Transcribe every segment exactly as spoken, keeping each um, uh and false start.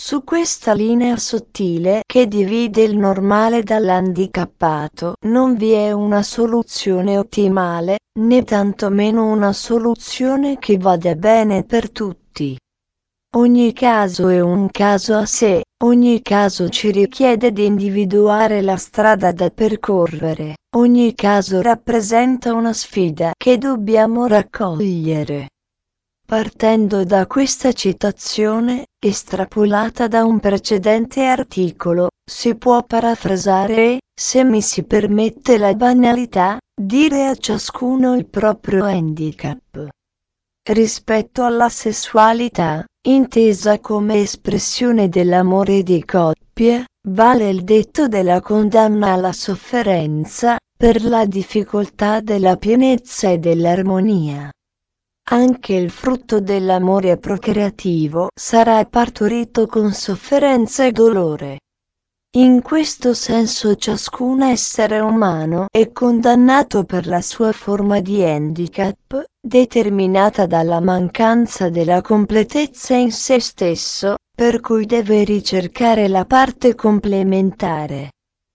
Su questa linea sottile che divide il normale dall'handicappato non vi è una soluzione ottimale, né tantomeno una soluzione che vada bene per tutti. Ogni caso è un caso a sé, ogni caso ci richiede di individuare la strada da percorrere, ogni caso rappresenta una sfida che dobbiamo raccogliere. Partendo da questa citazione, estrapolata da un precedente articolo, si può parafrasare e, se mi si permette la banalità, dire a ciascuno il proprio handicap. Rispetto alla sessualità, intesa come espressione dell'amore di coppia, vale il detto della condanna alla sofferenza, per la difficoltà della pienezza e dell'armonia. Anche il frutto dell'amore procreativo sarà partorito con sofferenza e dolore. In questo senso ciascun essere umano è condannato per la sua forma di handicap, determinata dalla mancanza della completezza in se stesso, per cui deve ricercare la parte complementare.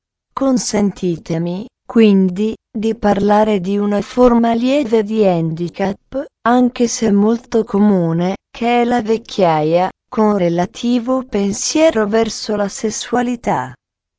Consentitemi, quindi, di parlare di una forma lieve di handicap, anche se molto comune, che è la vecchiaia, con relativo pensiero verso la sessualità.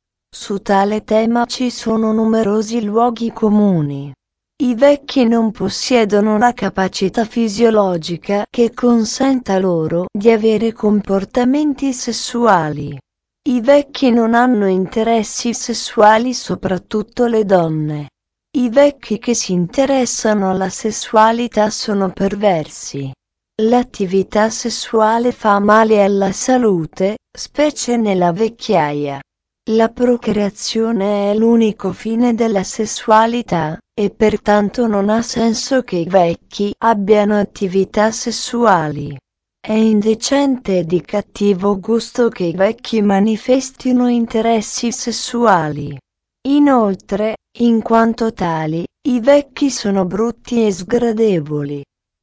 Su tale tema ci sono numerosi luoghi comuni. I vecchi non possiedono la capacità fisiologica che consenta loro di avere comportamenti sessuali. I vecchi non hanno interessi sessuali, soprattutto le donne. I vecchi che si interessano alla sessualità sono perversi. L'attività sessuale fa male alla salute, specie nella vecchiaia. La procreazione è l'unico fine della sessualità, e pertanto non ha senso che i vecchi abbiano attività sessuali. È indecente e di cattivo gusto che i vecchi manifestino interessi sessuali. Inoltre, in quanto tali, i vecchi sono brutti e sgradevoli.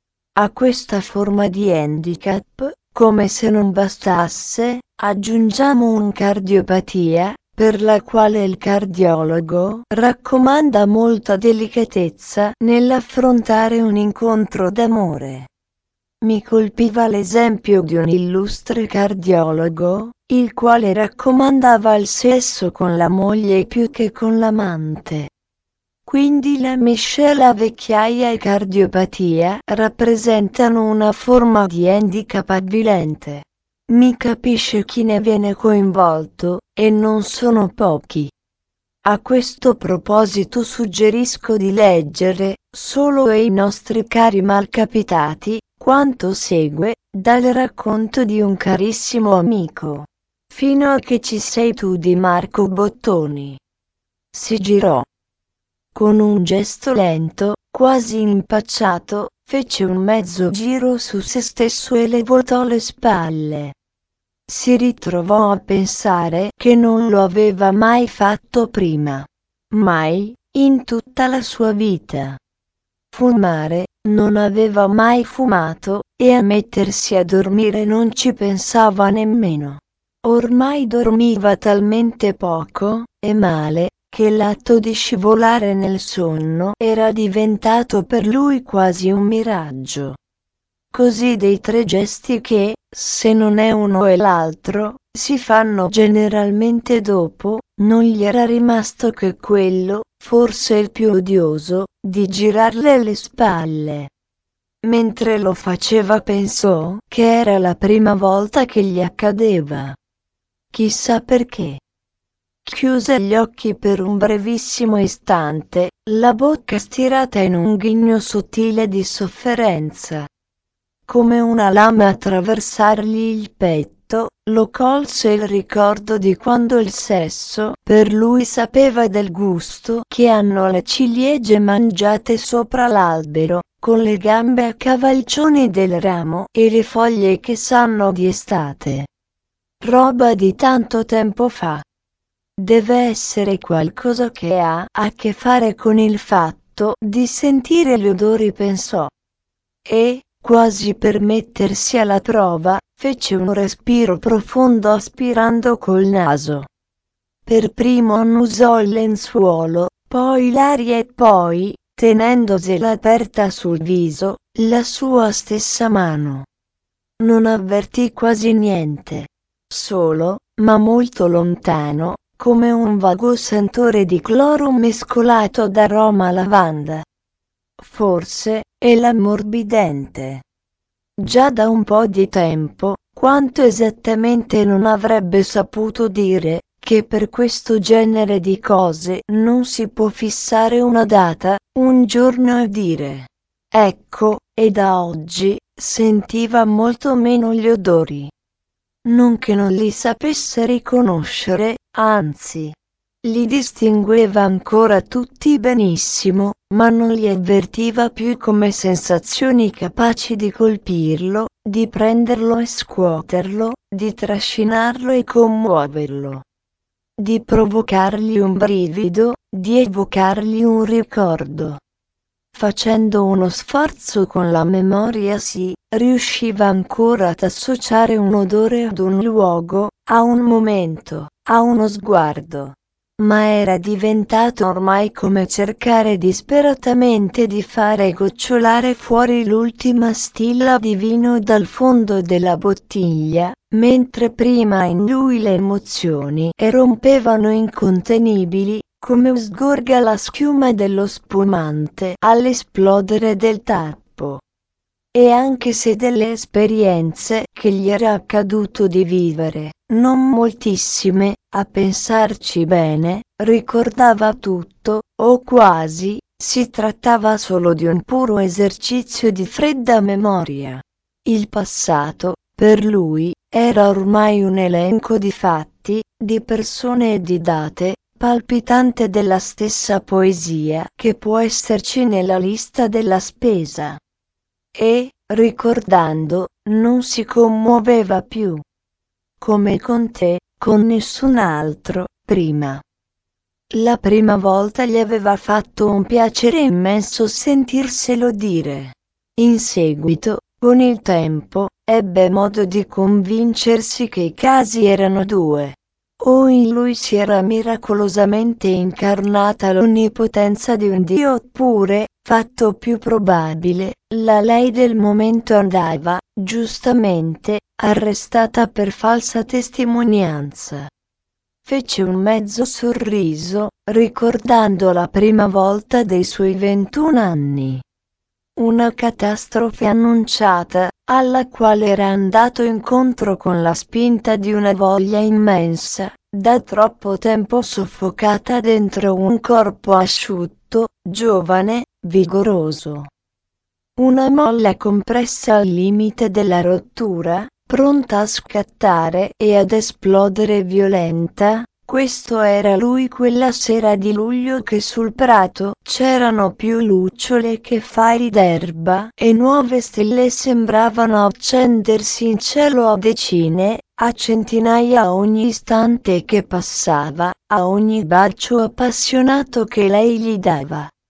A questa forma di handicap, come se non bastasse, aggiungiamo un cardiopatia, per la quale il cardiologo raccomanda molta delicatezza nell'affrontare un incontro d'amore. Mi colpiva l'esempio di un illustre cardiologo, il quale raccomandava il sesso con la moglie più che con l'amante. Quindi la miscela vecchiaia e cardiopatia rappresentano una forma di handicap avvilente. Mi capisce chi ne viene coinvolto, e non sono pochi. A questo proposito suggerisco di leggere, solo ai nostri cari malcapitati, quanto segue, dal racconto di un carissimo amico. Fino a che ci sei tu di Marco Bottoni. Si girò. Con un gesto lento, quasi impacciato, fece un mezzo giro su se stesso e le voltò le spalle. Si ritrovò a pensare che non lo aveva mai fatto prima. Mai, in tutta la sua vita. Fumare, non aveva mai fumato, e a mettersi a dormire non ci pensava nemmeno. Ormai dormiva talmente poco, e male, che l'atto di scivolare nel sonno era diventato per lui quasi un miraggio. Così dei tre gesti che, se non è uno e l'altro, si fanno generalmente dopo, non gli era rimasto che quello, forse il più odioso, di girarle le spalle. Mentre lo faceva pensò che era la prima volta che gli accadeva. Chissà perché. Chiuse gli occhi per un brevissimo istante, la bocca stirata in un ghigno sottile di sofferenza. Come una lama attraversargli il petto, lo colse il ricordo di quando il sesso per lui sapeva del gusto che hanno le ciliegie mangiate sopra l'albero, con le gambe a cavalcioni del ramo e le foglie che sanno di estate. Roba di tanto tempo fa. Deve essere qualcosa che ha a che fare con il fatto di sentire gli odori, pensò. E, quasi per mettersi alla prova, Fece un respiro profondo aspirando col naso. Per primo annusò il lenzuolo, poi l'aria e poi, tenendosela aperta sul viso, la sua stessa mano. Non avvertì quasi niente. Solo, ma molto lontano, come un vago sentore di cloro mescolato d'aroma lavanda. Forse, è l'ammorbidente. Già da un po' di tempo, quanto esattamente non avrebbe saputo dire, che per questo genere di cose non si può fissare una data, un giorno e dire: ecco, e da oggi, sentiva molto meno gli odori. Non che non li sapesse riconoscere, anzi, li distingueva ancora tutti benissimo, ma non li avvertiva più come sensazioni capaci di colpirlo, di prenderlo e scuoterlo, di trascinarlo e commuoverlo, di provocargli un brivido, di evocargli un ricordo. Facendo uno sforzo con la memoria si riusciva ancora ad associare un odore ad un luogo, a un momento, a uno sguardo. Ma era diventato ormai come cercare disperatamente di fare gocciolare fuori l'ultima stilla di vino dal fondo della bottiglia, mentre prima in lui le emozioni erompevano incontenibili, come sgorga la schiuma dello spumante all'esplodere del tappo. E anche se delle esperienze che gli era accaduto di vivere, non moltissime, a pensarci bene, ricordava tutto, o quasi, si trattava solo di un puro esercizio di fredda memoria. Il passato, per lui, era ormai un elenco di fatti, di persone e di date, palpitante della stessa poesia che può esserci nella lista della spesa. E, ricordando, non si commuoveva più. Come con te, con nessun altro, prima. La prima volta gli aveva fatto un piacere immenso sentirselo dire. In seguito, con il tempo, ebbe modo di convincersi che i casi erano due. O in lui si era miracolosamente incarnata l'onnipotenza di un Dio oppure, fatto più probabile, la lei del momento andava, giustamente, arrestata per falsa testimonianza. Fece un mezzo sorriso, ricordando la prima volta dei suoi ventuno anni. Una catastrofe annunciata, alla quale era andato incontro con la spinta di una voglia immensa, da troppo tempo soffocata dentro un corpo asciutto, giovane, vigoroso. Una molla compressa al limite della rottura, pronta a scattare e ad esplodere violenta. Questo era lui quella sera di luglio che sul prato c'erano più lucciole che fagli d'erba e nuove stelle sembravano accendersi in cielo a decine, a centinaia a ogni istante che passava, a ogni bacio appassionato che lei gli dava.